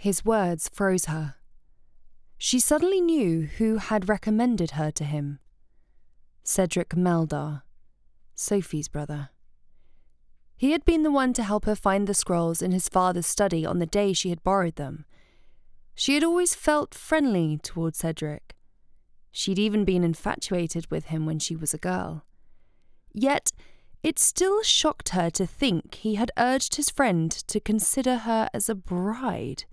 His words froze her. She suddenly knew who had recommended her to him. Cedric Meldar, Sophie's brother. He had been the one to help her find the scrolls in his father's study on the day she had borrowed them. She had always felt friendly towards Cedric. She'd even been infatuated with him when she was a girl. Yet, it still shocked her to think he had urged his friend to consider her as a bride.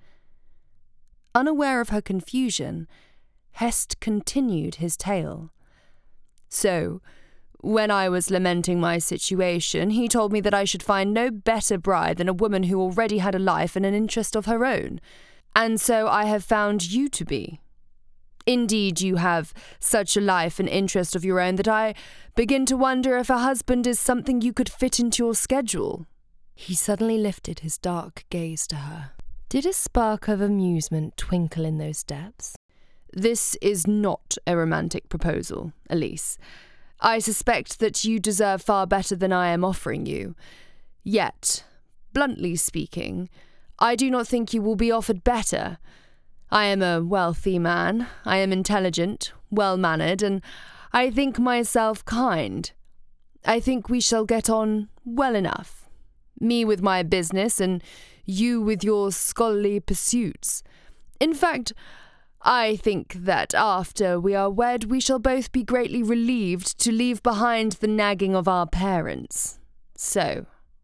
Unaware of her confusion, Hest continued his tale. So, when I was lamenting my situation, he told me that I should find no better bride than a woman who already had a life and an interest of her own. And so I have found you to be. Indeed, you have such a life and interest of your own that I begin to wonder if a husband is something you could fit into your schedule. He suddenly lifted his dark gaze to her. Did a spark of amusement twinkle in those depths? This is not a romantic proposal, Elise. I suspect that you deserve far better than I am offering you. Yet, bluntly speaking, I do not think you will be offered better. I am a wealthy man, I am intelligent, well-mannered, and I think myself kind. I think we shall get on well enough. Me with my business and you with your scholarly pursuits. In fact, I think that after we are wed, we shall both be greatly relieved to leave behind the nagging of our parents. So,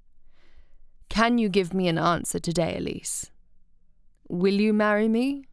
can you give me an answer today, Elise? Will you marry me?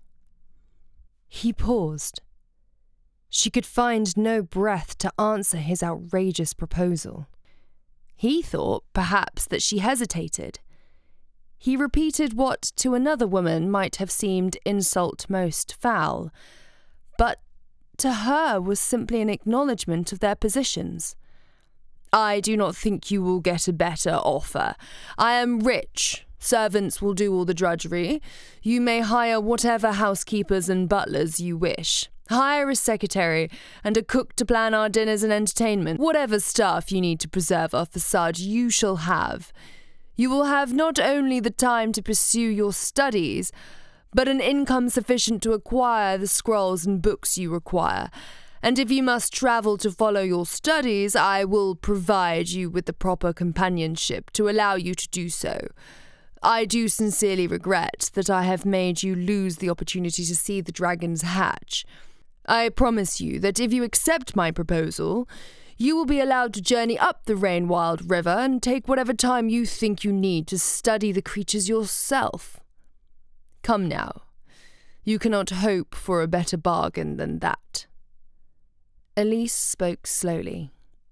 He paused. She could find no breath to answer his outrageous proposal. He thought, perhaps, that she hesitated. He repeated what to another woman might have seemed insult most foul, but to her was simply an acknowledgement of their positions. I do not think you will get a better offer. I am rich. Servants will do all the drudgery. You may hire whatever housekeepers and butlers you wish. Hire a secretary and a cook to plan our dinners and entertainment. Whatever staff you need to preserve our facade, you shall have. You will have not only the time to pursue your studies, but an income sufficient to acquire the scrolls and books you require. And if you must travel to follow your studies, I will provide you with the proper companionship to allow you to do so. I do sincerely regret that I have made you lose the opportunity to see the dragons hatch. I promise you that if you accept my proposal, you will be allowed to journey up the Rainwild River and take whatever time you think you need to study the creatures yourself. Come now, you cannot hope for a better bargain than that. Elise spoke slowly.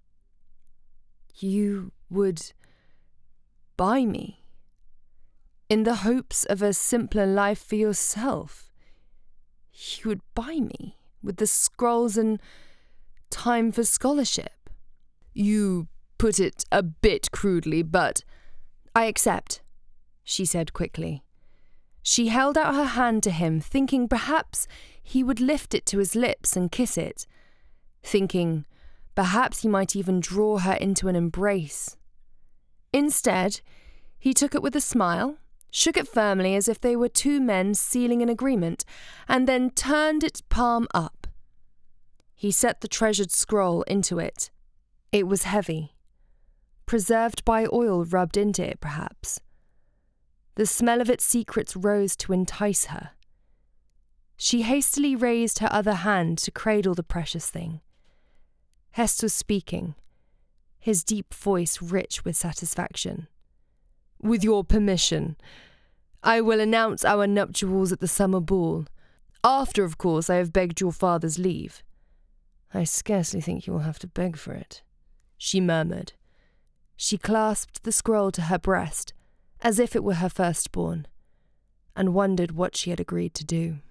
You would buy me? In the hopes of a simpler life for yourself? You would buy me with the scrolls and time for scholarship? You put it a bit crudely, but I accept, she said quickly. She held out her hand to him, thinking perhaps he would lift it to his lips and kiss it, thinking perhaps he might even draw her into an embrace. Instead, he took it with a smile, shook it firmly as if they were two men sealing an agreement, and then turned its palm up. He set the treasured scroll into it. It was heavy, preserved by oil rubbed into it, perhaps. The smell of its secrets rose to entice her. She hastily raised her other hand to cradle the precious thing. Hest was speaking, his deep voice rich with satisfaction. With your permission, I will announce our nuptials at the summer ball. After, of course, I have begged your father's leave. I scarcely think you will have to beg for it, she murmured. She clasped the scroll to her breast, as if it were her firstborn, and wondered what she had agreed to do.